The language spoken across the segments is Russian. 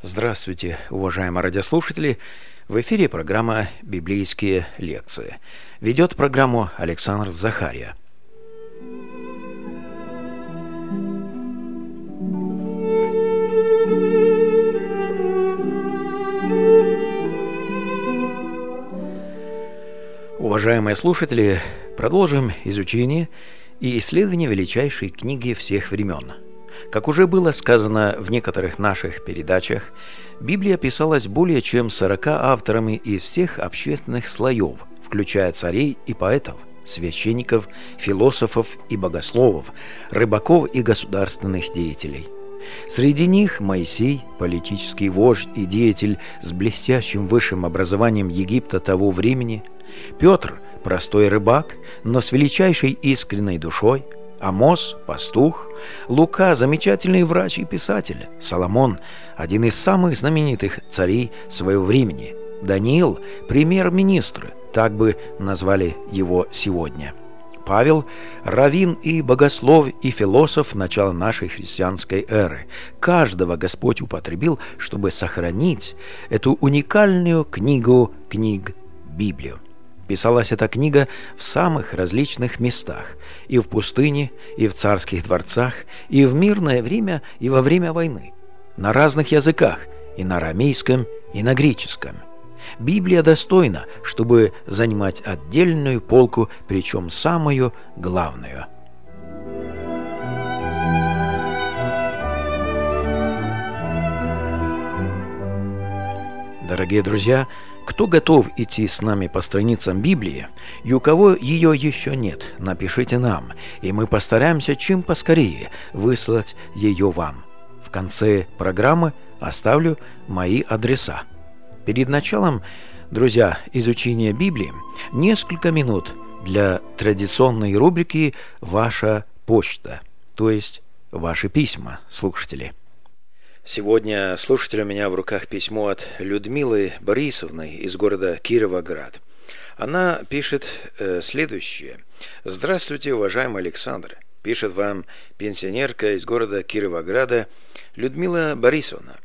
Здравствуйте, уважаемые радиослушатели! В эфире программа «Библейские лекции». Ведет программу Александр Захария. Уважаемые слушатели, продолжим изучение и исследование величайшей книги всех времен. Как уже было сказано в некоторых наших передачах, Библия писалась более чем 40 авторами из всех общественных слоев, включая царей и поэтов, священников, философов и богословов, рыбаков и государственных деятелей. Среди них Моисей, политический вождь и деятель с блестящим высшим образованием Египта того времени, Петр, простой рыбак, но с величайшей искренней душой, Амос – пастух, Лука – замечательный врач и писатель, Соломон – один из самых знаменитых царей своего времени, Даниил – премьер-министр, так бы назвали его сегодня, Павел – раввин и богослов и философ начала нашей христианской эры. Каждого Господь употребил, чтобы сохранить эту уникальную книгу книг Библию. Писалась эта книга в самых различных местах, и в пустыне, и в царских дворцах, и в мирное время, и во время войны, на разных языках, и на арамейском, и на греческом. Библия достойна, чтобы занимать отдельную полку, причем самую главную. Дорогие друзья, кто готов идти с нами по страницам Библии, и у кого ее еще нет, напишите нам, и мы постараемся чем поскорее выслать ее вам. В конце программы оставлю мои адреса. Перед началом, друзья, изучения Библии, несколько минут для традиционной рубрики «Ваша почта», то есть «Ваши письма», слушатели. Сегодня, слушатели, у меня в руках письмо от Людмилы Борисовны из города Кировоград. Она пишет следующее. «Здравствуйте, уважаемый Александр. Пишет вам пенсионерка из города Кировограда Людмила Борисовна.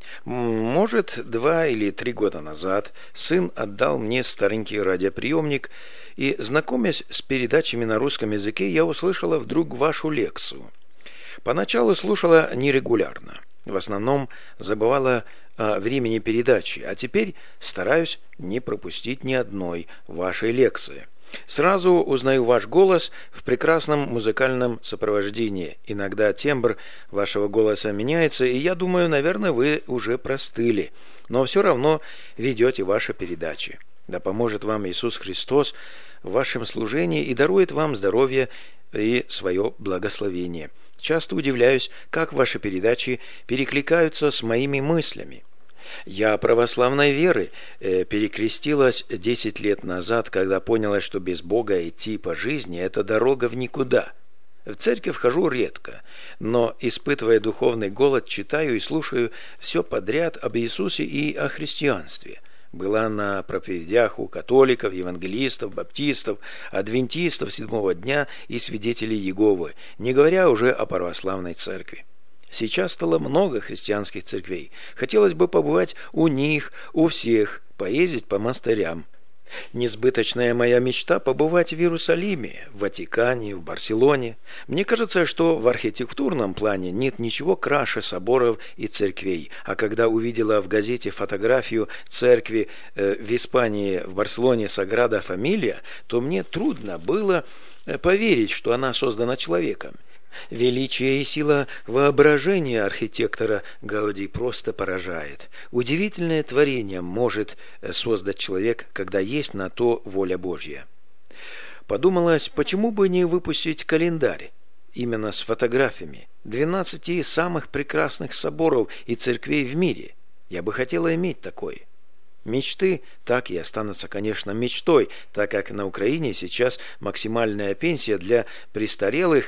Может, 2 или 3 года назад сын отдал мне старенький радиоприемник, и, знакомясь с передачами на русском языке, я услышала вдруг вашу лекцию. Поначалу слушала нерегулярно. В основном забывала о времени передачи, а теперь стараюсь не пропустить ни одной вашей лекции. Сразу узнаю ваш голос в прекрасном музыкальном сопровождении. Иногда тембр вашего голоса меняется, и я думаю, наверное, вы уже простыли, но все равно ведете ваши передачи. Да поможет вам Иисус Христос в вашем служении и дарует вам здоровье и свое благословение. Часто удивляюсь, как ваши передачи перекликаются с моими мыслями. Я православной веры перекрестилась 10 лет назад, когда поняла, что без Бога идти по жизни – это дорога в никуда. В церковь хожу редко, но, испытывая духовный голод, читаю и слушаю все подряд об Иисусе и о христианстве. Была на проповедях у католиков, евангелистов, баптистов, адвентистов седьмого дня и свидетелей Иеговы, не говоря уже о православной церкви. Сейчас стало много христианских церквей. Хотелось бы побывать у них, у всех, поездить по монастырям. Несбыточная моя мечта – побывать в Иерусалиме, в Ватикане, в Барселоне. Мне кажется, что в архитектурном плане нет ничего краше соборов и церквей. А когда увидела в газете фотографию церкви в Испании, в Барселоне Саграда Фамилия, то мне трудно было поверить, что она создана человеком. Величие и сила воображения архитектора Гауди просто поражает. Удивительное творение может создать человек, когда есть на то воля Божья. Подумалось, почему бы не выпустить календарь именно с фотографиями 12 самых прекрасных соборов и церквей в мире. Я бы хотела иметь такой. Мечты так и останутся, конечно, мечтой, так как на Украине сейчас максимальная пенсия для престарелых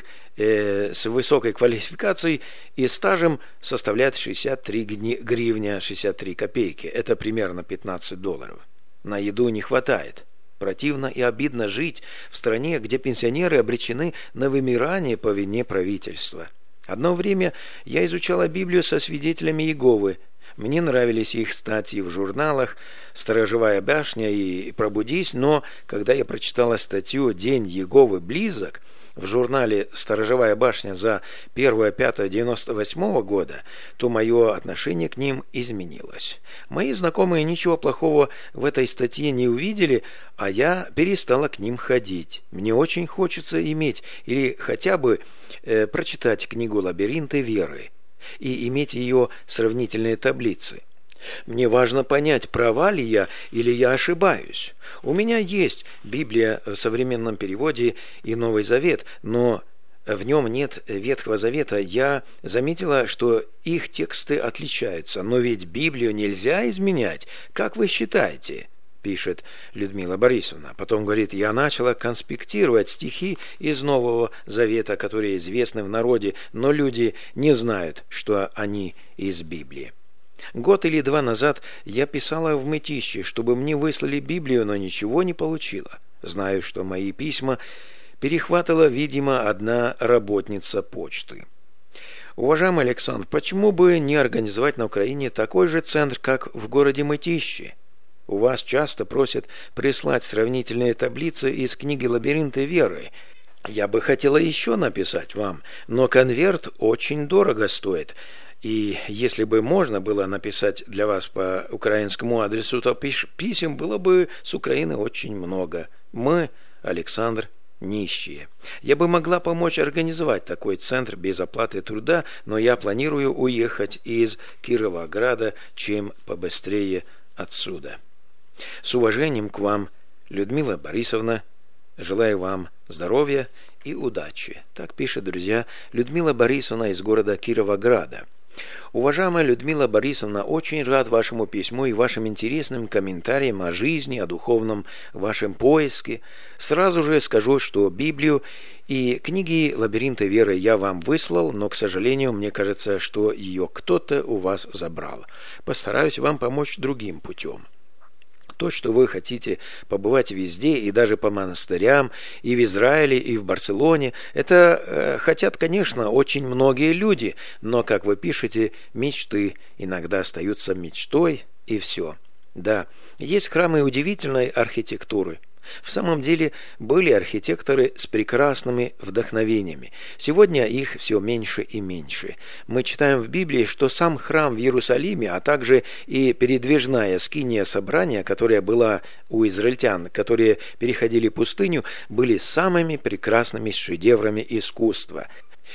с высокой квалификацией и стажем составляет 63 гривня 63 копейки. Это примерно $15. На еду не хватает. Противно и обидно жить в стране, где пенсионеры обречены на вымирание по вине правительства. Одно время я изучала Библию со свидетелями Иеговы. Мне нравились их статьи в журналах «Сторожевая башня» и «Пробудись», но когда я прочитала статью «День Иеговы близок» в журнале «Сторожевая башня» за 1.5.98 года, то мое отношение к ним изменилось. Мои знакомые ничего плохого в этой статье не увидели, а я перестала к ним ходить. Мне очень хочется иметь или хотя бы прочитать книгу «Лабиринты веры» и иметь ее сравнительные таблицы. Мне важно понять, права ли я или я ошибаюсь. У меня есть Библия в современном переводе и Новый Завет, но в нем нет Ветхого Завета. Я заметила, что их тексты отличаются. Но ведь Библию нельзя изменять. Как вы считаете? Пишет Людмила Борисовна. Потом говорит, я начала конспектировать стихи из Нового Завета, которые известны в народе, но люди не знают, что они из Библии. Год или два назад я писала в Мытище, чтобы мне выслали Библию, но ничего не получила. Знаю, что мои письма перехватывала, видимо, одна работница почты. Уважаемый Александр, почему бы не организовать на Украине такой же центр, как в городе Мытище? У вас часто просят прислать сравнительные таблицы из книги «Лабиринты веры». Я бы хотела еще написать вам, но конверт очень дорого стоит. И если бы можно было написать для вас по украинскому адресу, то писем было бы с Украины очень много. Мы, Александр, нищие. Я бы могла помочь организовать такой центр без оплаты труда, но я планирую уехать из Кировограда чем побыстрее отсюда. С уважением к вам, Людмила Борисовна. Желаю вам здоровья и удачи. Так пишет, друзья, Людмила Борисовна из города Кировограда. Уважаемая Людмила Борисовна, очень рад вашему письму и вашим интересным комментариям о жизни, о духовном вашем поиске. Сразу же скажу, что Библию и книги «Лабиринты веры» я вам выслал, но, к сожалению, мне кажется, что ее кто-то у вас забрал. Постараюсь вам помочь другим путем. То, что вы хотите побывать везде, и даже по монастырям, и в Израиле, и в Барселоне, это хотят, конечно, очень многие люди, но, как вы пишете, мечты иногда остаются мечтой, и все. Да, есть храмы удивительной архитектуры. В самом деле были архитекторы с прекрасными вдохновениями. Сегодня их все меньше и меньше. Мы читаем в Библии, что сам храм в Иерусалиме, а также и передвижная скиния собрания, которая была у израильтян, которые переходили пустыню, были самыми прекрасными шедеврами искусства.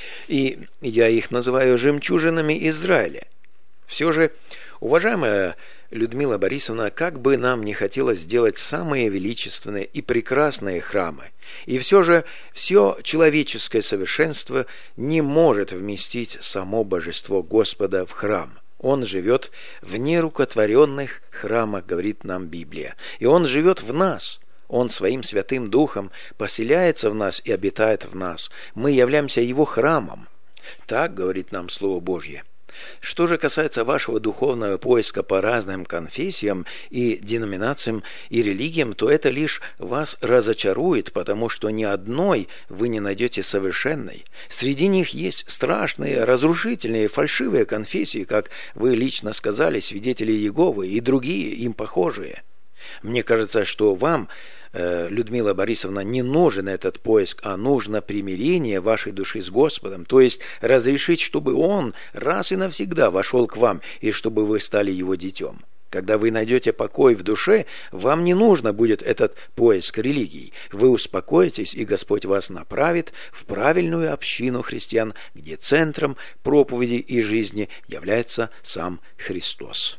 И я их называю жемчужинами Израиля. Все же, уважаемая Людмила Борисовна, как бы нам не хотелось сделать самые величественные и прекрасные храмы, и все же все человеческое совершенство не может вместить само божество Господа в храм. Он живет в нерукотворенных храмах, говорит нам Библия, и Он живет в нас. Он своим Святым Духом поселяется в нас и обитает в нас. Мы являемся Его храмом. Так говорит нам Слово Божье. Что же касается вашего духовного поиска по разным конфессиям и деноминациям и религиям, то это лишь вас разочарует, потому что ни одной вы не найдете совершенной. Среди них есть страшные, разрушительные, фальшивые конфессии, как вы лично сказали, свидетели Иеговы и другие им похожие. Мне кажется, что вам, Людмила Борисовна, не нужен этот поиск, а нужно примирение вашей души с Господом, то есть разрешить, чтобы Он раз и навсегда вошел к вам, и чтобы вы стали Его детем. Когда вы найдете покой в душе, вам не нужно будет этот поиск религий. Вы успокоитесь, и Господь вас направит в правильную общину христиан, где центром проповеди и жизни является сам Христос.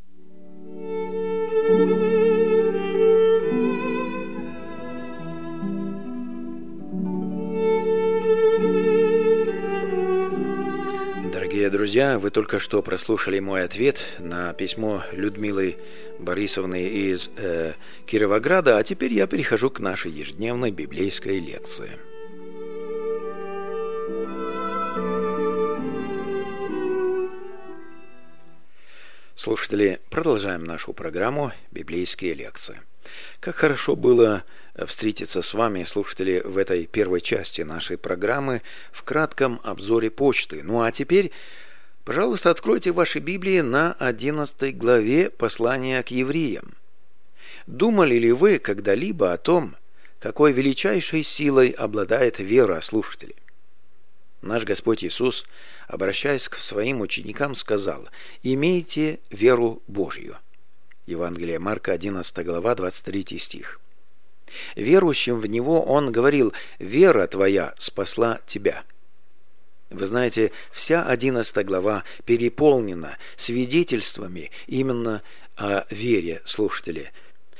Дорогие друзья, вы только что прослушали мой ответ на письмо Людмилы Борисовны из Кировограда, а теперь я перехожу к нашей ежедневной библейской лекции. Слушатели, продолжаем нашу программу «Библейские лекции». Как хорошо было встретиться с вами, слушатели, в этой первой части нашей программы в кратком обзоре почты. Ну а теперь Пожалуйста, откройте ваши Библии на 11 главе послания к евреям. Думали ли вы когда-либо о том, какой величайшей силой обладает вера, слушатели? Наш Господь Иисус, обращаясь к своим ученикам, сказал: «Имейте веру Божью». Евангелие Марка, 11 глава, 23 стих. Верующим в Него Он говорил: «Вера твоя спасла тебя». Вы знаете, вся 11 глава переполнена свидетельствами именно о вере, слушатели.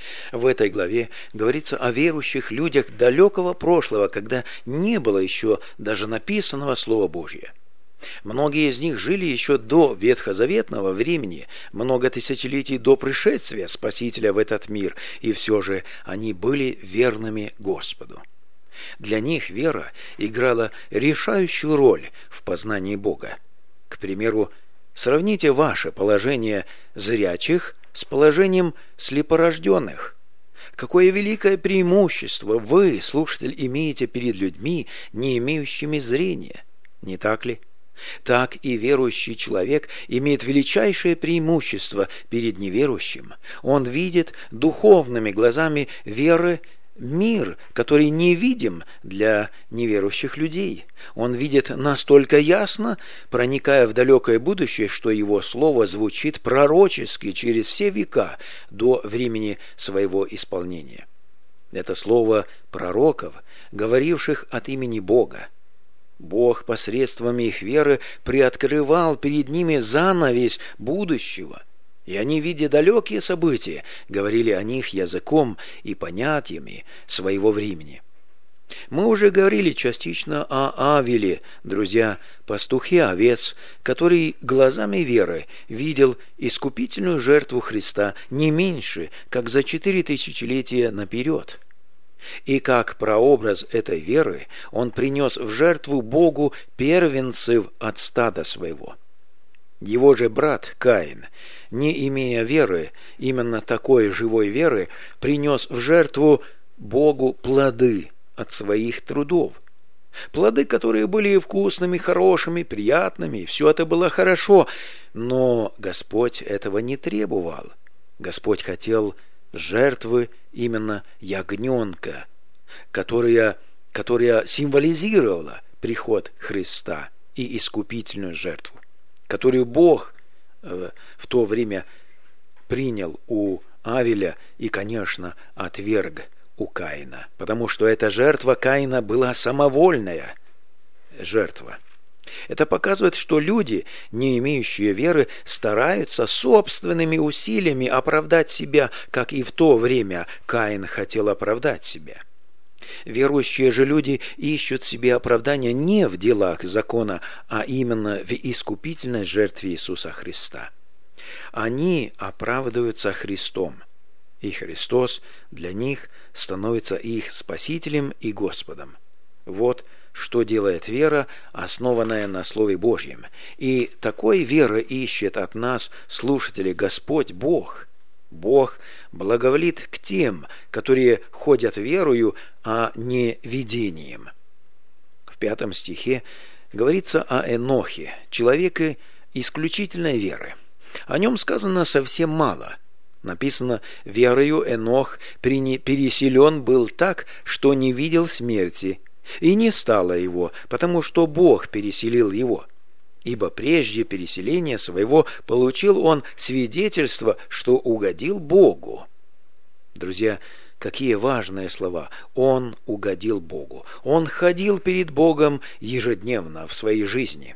В этой главе говорится о верующих людях далекого прошлого, когда не было еще даже написанного Слова Божье. Многие из них жили еще до ветхозаветного времени, много тысячелетий до пришествия Спасителя в этот мир, и все же они были верными Господу. Для них вера играла решающую роль в познании Бога. К примеру, сравните ваше положение зрячих с положением слепорожденных. Какое великое преимущество вы, слушатель, имеете перед людьми, не имеющими зрения, не так ли? Так и верующий человек имеет величайшее преимущество перед неверующим. Он видит духовными глазами веры мир, который невидим для неверующих людей. Он видит настолько ясно, проникая в далекое будущее, что его слово звучит пророчески через все века до времени своего исполнения. Это слово пророков, говоривших от имени Бога. Бог посредством их веры приоткрывал перед ними занавесь будущего, и они, видя далекие события, говорили о них языком и понятиями своего времени. Мы уже говорили частично о Авеле, друзья, пастухе овец, который глазами веры видел искупительную жертву Христа не меньше, как за 4 тысячелетия наперед. И как прообраз этой веры он принес в жертву Богу первенцев от стада своего. Его же брат Каин, не имея веры, именно такой живой веры, принес в жертву Богу плоды от своих трудов. Плоды, которые были вкусными, хорошими, приятными, и все это было хорошо, но Господь этого не требовал. Господь хотел жертвы именно ягненка, которая символизировала приход Христа и искупительную жертву, которую Бог в то время принял у Авеля и, конечно, отверг у Каина, потому что эта жертва Каина была самовольная жертва. Это показывает, что люди, не имеющие веры, стараются собственными усилиями оправдать себя, как и в то время Каин хотел оправдать себя. Верующие же люди ищут себе оправдания не в делах закона, а именно в искупительной жертве Иисуса Христа. Они оправдываются Христом, и Христос для них становится их Спасителем и Господом. Вот что делает вера, основанная на Слове Божьем. И такой веры ищет от нас, слушатели, Господь Бог. Бог благоволит к тем, которые ходят верою, а не видением. В 5 стихе говорится о Энохе, человеке исключительной веры. О нем сказано совсем мало. Написано: «Верою Энох переселен был так, что не видел смерти, и не стало его, потому что Бог переселил его. Ибо прежде переселения своего получил он свидетельство, что угодил Богу». Друзья, какие важные слова! Он угодил Богу. Он ходил перед Богом ежедневно в своей жизни.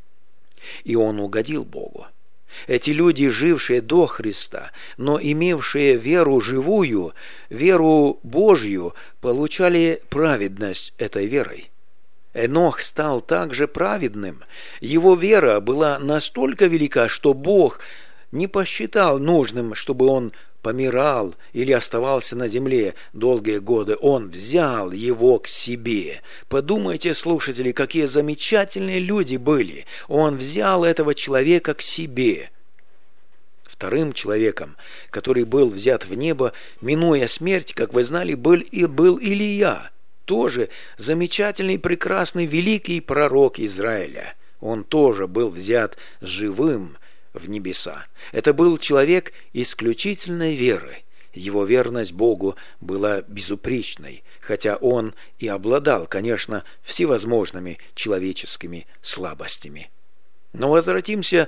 И он угодил Богу. Эти люди, жившие до Христа, но имевшие веру живую, веру Божью, получали праведность этой верой. Энох стал также праведным. Его вера была настолько велика, что Бог не посчитал нужным, чтобы он помирал или оставался на земле долгие годы. Он взял его к себе. Подумайте, слушатели, какие замечательные люди были. Он взял этого человека к себе. Вторым человеком, который был взят в небо, минуя смерть, как вы знали, был Илия, тоже замечательный, прекрасный, великий пророк Израиля. Он тоже был взят живым в небеса. Это был человек исключительной веры. Его верность Богу была безупречной, хотя он и обладал, конечно, всевозможными человеческими слабостями. Но возвратимся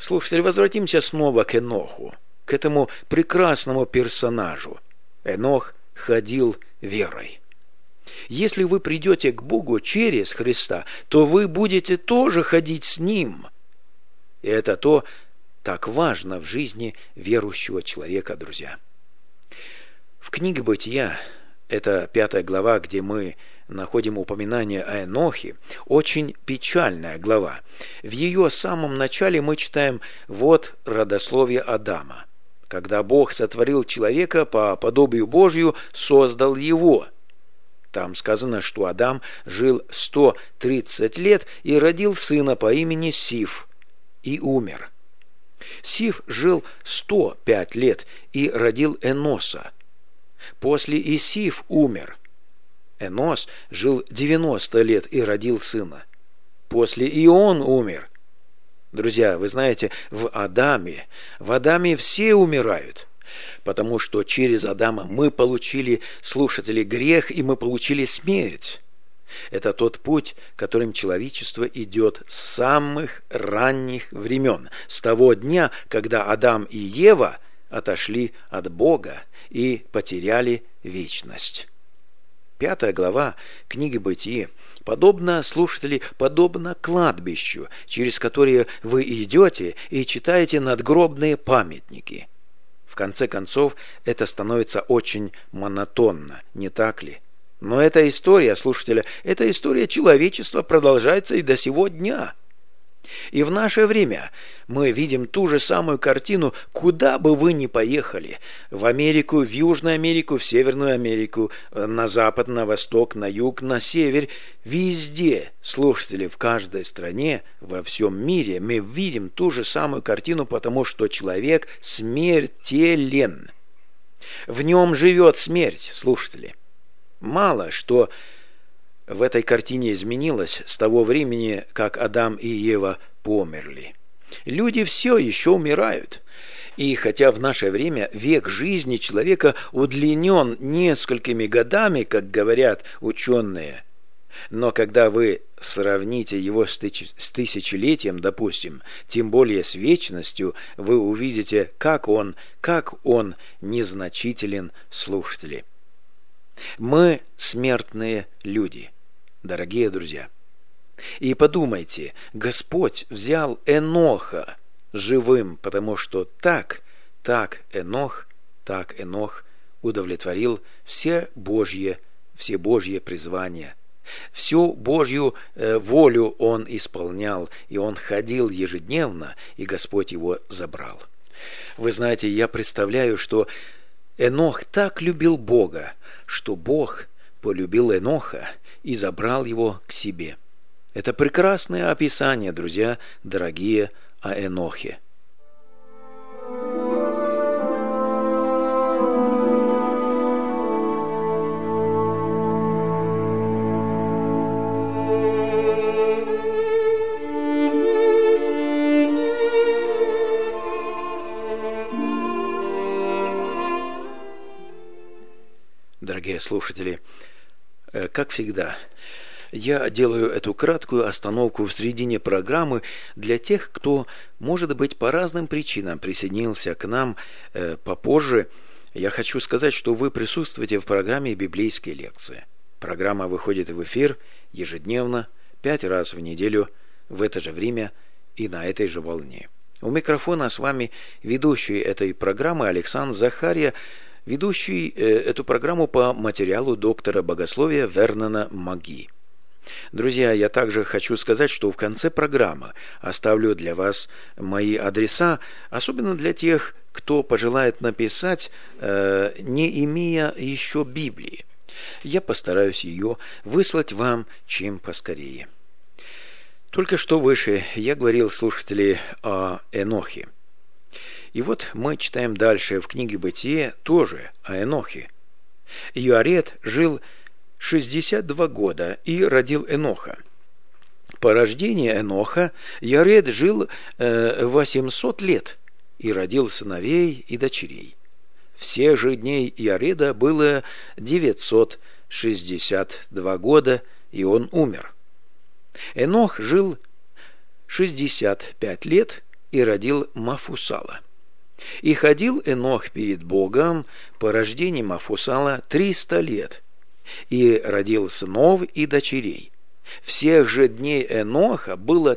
снова к Эноху, к этому прекрасному персонажу. Энох ходил верой. Если вы придете к Богу через Христа, то вы будете тоже ходить с Ним. И это то так важно в жизни верующего человека, друзья. В книге «Бытия», это 5 глава, где мы находим упоминание о Энохе, очень печальная глава. В ее самом начале мы читаем «Вот родословие Адама. Когда Бог сотворил человека по подобию Божию, создал его». Там сказано, что Адам жил 130 лет и родил сына по имени Сиф и умер. Сиф жил 105 лет и родил Эноса. После Исиф умер. Энос жил 90 лет и родил сына. После и он умер. Друзья, вы знаете, в Адаме все умирают, потому что через Адама мы получили, слушатели, грех, и мы получили смерть. Это тот путь, которым человечество идет с самых ранних времен, с того дня, когда Адам и Ева отошли от Бога и потеряли вечность. 5 глава книги «Бытие» подобно, слушатели, подобно кладбищу, через которое вы идете и читаете надгробные памятники. В конце концов, это становится очень монотонно, не так ли? Но эта история, слушатели, эта история человечества продолжается и до сего дня. И в наше время мы видим ту же самую картину, куда бы вы ни поехали. В Америку, в Южную Америку, в Северную Америку, на запад, на восток, на юг, на север. Везде, слушатели, в каждой стране, во всем мире мы видим ту же самую картину, потому что человек смертелен. В нем живет смерть, слушатели. Мало что в этой картине изменилось с того времени, как Адам и Ева померли. Люди все еще умирают. И хотя в наше время век жизни человека удлинен несколькими годами, как говорят ученые, но когда вы сравните его с тысячелетием, допустим, тем более с вечностью, вы увидите, как он незначителен, слушатели. Мы смертные люди, дорогие друзья. И подумайте, Господь взял Эноха живым, потому что так Энох удовлетворил все Божьи призвания. Всю Божью волю он исполнял, и он ходил ежедневно, и Господь его забрал. Вы знаете, я представляю, что Энох так любил Бога, что Бог полюбил Эноха и забрал его к себе. Это прекрасное описание, друзья, дорогие, о Энохе. Дорогие слушатели, как всегда, я делаю эту краткую остановку в середине программы для тех, кто, может быть, по разным причинам присоединился к нам попозже. Я хочу сказать, что вы присутствуете в программе «Библейские лекции». Программа выходит в эфир ежедневно, 5 раз в неделю, в это же время и на этой же волне. У микрофона с вами ведущий этой программы Александр Захария, ведущий эту программу по материалу доктора богословия Вернона Маги. Друзья, я также хочу сказать, что в конце программы оставлю для вас мои адреса, особенно для тех, кто пожелает написать, не имея еще Библии. Я постараюсь ее выслать вам чем поскорее. Только что выше я говорил, слушатели, о Энохе. И вот мы читаем дальше в книге «Бытие» тоже о Энохе. Иаред жил 62 года и родил Эноха. По рождении Эноха Яред жил 800 лет и родил сыновей и дочерей. Всех же дней Яреда было 962 года, и он умер. Энох жил 65 лет и родил Мафусала. И ходил Энох перед Богом по рождении Мафусала 300 лет, и родил сынов и дочерей. Всех же дней Эноха было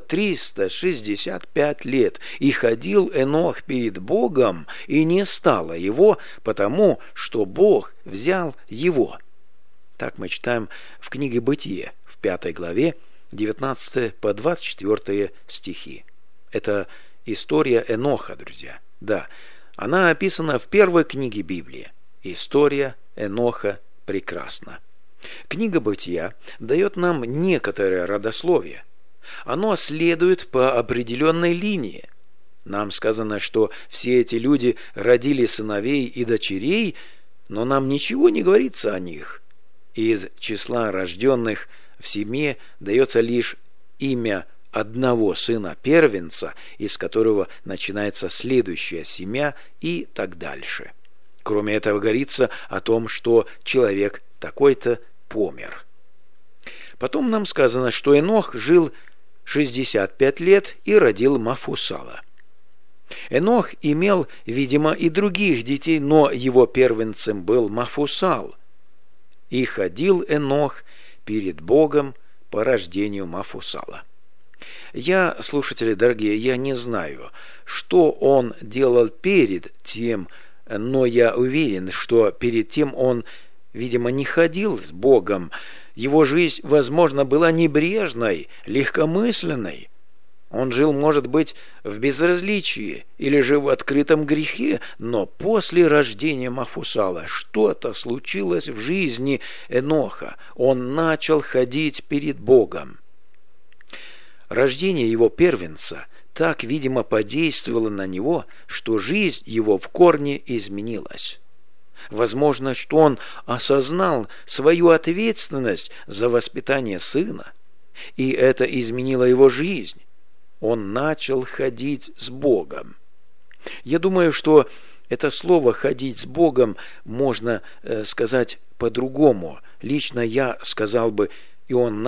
365 лет, и ходил Энох перед Богом, и не стало его, потому что Бог взял его. Так мы читаем в книге Бытие, в 5 главе, 19 по 24 стихи. Это история Эноха, друзья. Да, она описана в первой книге Библии. История Эноха прекрасна. Книга Бытия дает нам некоторое родословие. Оно следует по определенной линии. Нам сказано, что все эти люди родили сыновей и дочерей, но нам ничего не говорится о них. Из числа рожденных в семье дается лишь имя одного сына-первенца, из которого начинается следующая семья и так дальше. Кроме этого говорится о том, что человек такой-то помер. Потом нам сказано, что Энох жил 65 лет и родил Мафусала. Энох имел, видимо, и других детей, но его первенцем был Мафусал. И ходил Энох перед Богом по рождению Мафусала. Я, слушатели дорогие, я не знаю, что он делал перед тем, но я уверен, что перед тем он, видимо, не ходил с Богом. Его жизнь, возможно, была небрежной, легкомысленной. Он жил, может быть, в безразличии или же в открытом грехе, но после рождения Мафусала что-то случилось в жизни Эноха. Он начал ходить перед Богом. Рождение его первенца так, видимо, подействовало на него, что жизнь его в корне изменилась. Возможно, что он осознал свою ответственность за воспитание сына, и это изменило его жизнь. Он начал ходить с Богом. Я думаю, что это слово «ходить с Богом» можно сказать по-другому. Лично я сказал бы, и он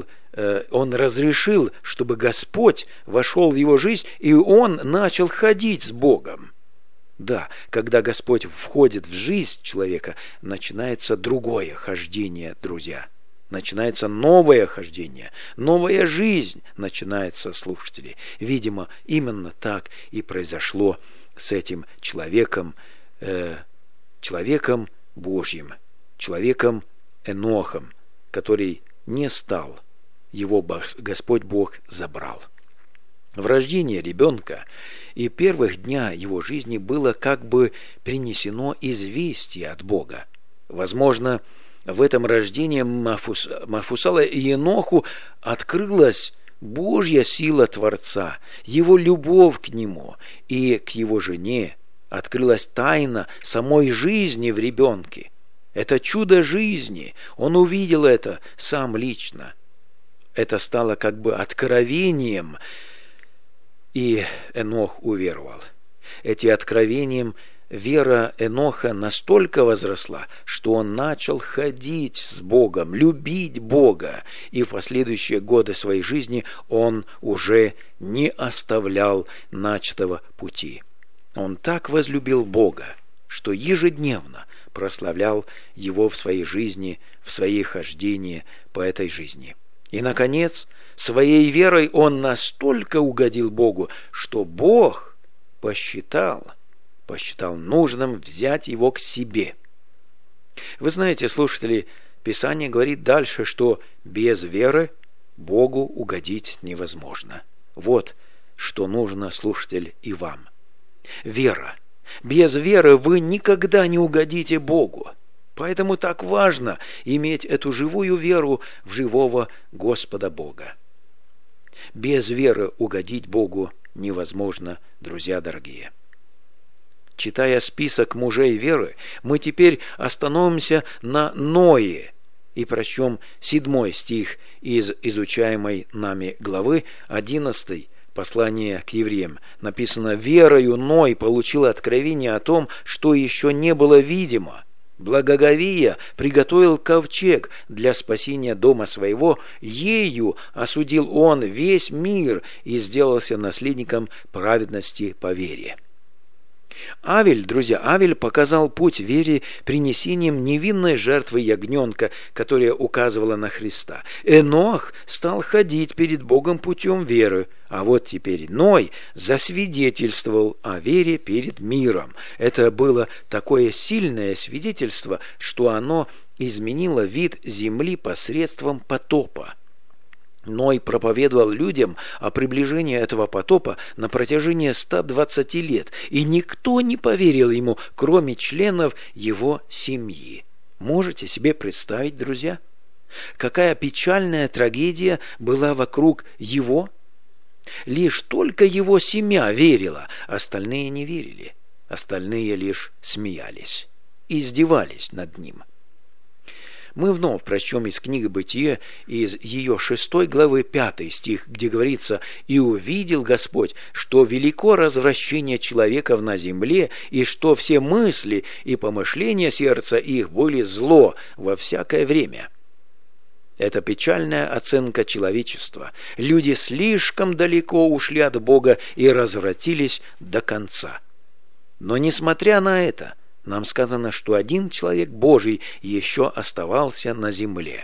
разрешил, чтобы Господь вошел в его жизнь, и он начал ходить с Богом. Да, когда Господь входит в жизнь человека, начинается другое хождение, друзья. Начинается новое хождение, новая жизнь начинается, слушатели. Видимо, именно так и произошло с этим человеком, человеком Божьим, человеком Энохом, который не стал, его Господь Бог забрал. В рождении ребенка и первых дня его жизни было как бы принесено известие от Бога. Возможно, в этом рождении Мафусала и Еноху открылась Божья сила Творца, его любовь к нему, и к его жене открылась тайна самой жизни в ребенке. Это чудо жизни, он увидел это сам лично. Это стало как бы откровением, и Энох уверовал. Этим откровением вера Эноха настолько возросла, что он начал ходить с Богом, любить Бога, и в последующие годы своей жизни он уже не оставлял начатого пути. Он так возлюбил Бога, что ежедневно прославлял Его в своей жизни, в своей хождении по этой жизни. И, наконец, своей верой он настолько угодил Богу, что Бог посчитал нужным взять его к себе. Вы знаете, слушатели, Писание говорит дальше, что без веры Богу угодить невозможно. Вот что нужно, слушатель, и вам. Вера. Без веры вы никогда не угодите Богу. Поэтому так важно иметь эту живую веру в живого Господа Бога. Без веры угодить Богу невозможно, друзья дорогие. Читая список мужей веры, мы теперь остановимся на Ное, И прочтем 7 стих из изучаемой нами главы 11 послания к евреям. Написано: «Верою Ной получил откровение о том, что еще не было видимо. Благоговея приготовил ковчег для спасения дома своего, ею осудил он весь мир и сделался наследником праведности по вере». Авель, друзья, Авель показал путь вере принесением невинной жертвы ягненка, которая указывала на Христа. Энох стал ходить перед Богом путем веры, а вот теперь Ной засвидетельствовал о вере перед миром. Это было такое сильное свидетельство, что оно изменило вид земли посредством потопа. Ной проповедовал людям о приближении этого потопа на протяжении 120 лет, и никто не поверил ему, кроме членов его семьи. Можете себе представить, друзья, какая печальная трагедия была вокруг его? Лишь только его семья верила, остальные не верили, остальные лишь смеялись, издевались над ним. Мы вновь прочтем из книги «Бытие», из ее 6 главы 5 стих, где говорится: «И увидел Господь, что велико развращение человеков на земле, и что все мысли и помышления сердца их были зло во всякое время». Это печальная оценка человечества. Люди слишком далеко ушли от Бога и развратились до конца. Но несмотря на это, нам сказано, что один человек Божий еще оставался на земле.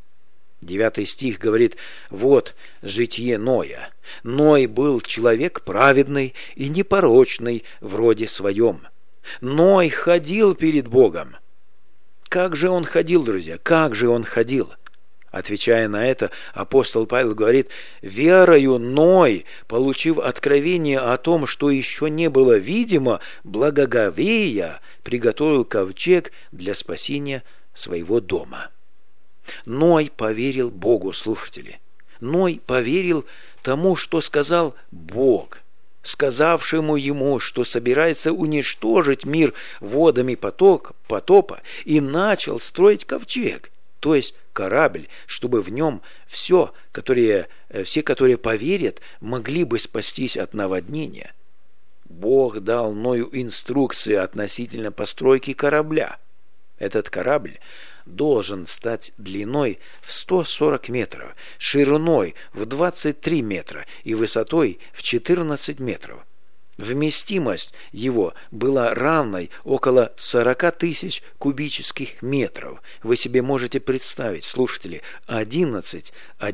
9 стих говорит: «Вот житие Ноя. Ной был человек праведный и непорочный в роде своем. Ной ходил перед Богом». Как же он ходил, друзья? Как же он ходил? Отвечая на это, апостол Павел говорит: «Верою Ной, получив откровение о том, что еще не было видимо, благоговея приготовил ковчег для спасения своего дома». Ной поверил Богу, слушатели. Ной поверил тому, что сказал Бог, сказавшему ему, что собирается уничтожить мир водами потопа, и начал строить ковчег, то есть корабль, чтобы в нем все, которые поверят, могли бы спастись от наводнения. Бог дал Ною инструкции относительно постройки корабля. Этот корабль должен стать длиной в 140 метров, шириной в 23 метра и высотой в 14 метров. Вместимость его была равной около 40 тысяч кубических метров. Вы себе можете представить, слушатели, 11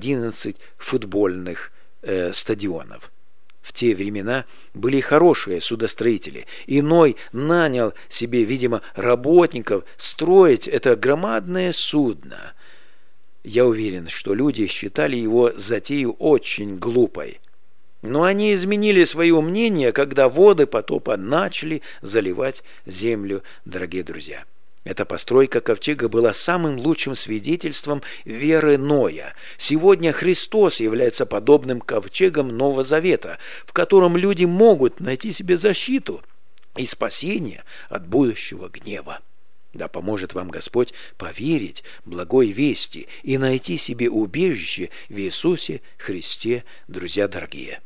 футбольных стадионов. В те времена были хорошие судостроители, и Ной нанял себе, видимо, работников строить это громадное судно. Я уверен, что люди считали его затею очень глупой. Но они изменили свое мнение, когда воды потопа начали заливать землю, дорогие друзья. Эта постройка ковчега была самым лучшим свидетельством веры Ноя. Сегодня Христос является подобным ковчегом Нового Завета, в котором люди могут найти себе защиту и спасение от будущего гнева. Да поможет вам Господь поверить благой вести и найти себе убежище в Иисусе Христе, друзья дорогие.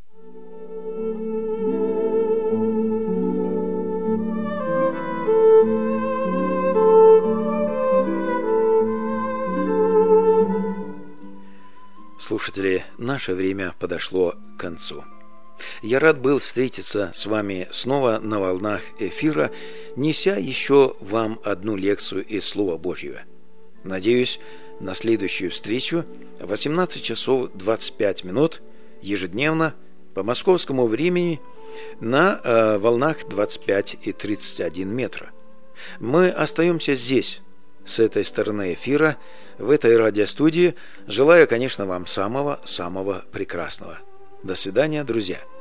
Слушатели, наше время подошло к концу. Я рад был встретиться с вами снова на волнах эфира, неся еще вам одну лекцию из Слова Божьего. Надеюсь на следующую встречу в 18 часов 25 минут ежедневно по московскому времени на волнах 25 и 31 метра. Мы остаемся здесь, с этой стороны эфира, в этой радиостудии. Желаю, конечно, вам самого прекрасного. До свидания, друзья.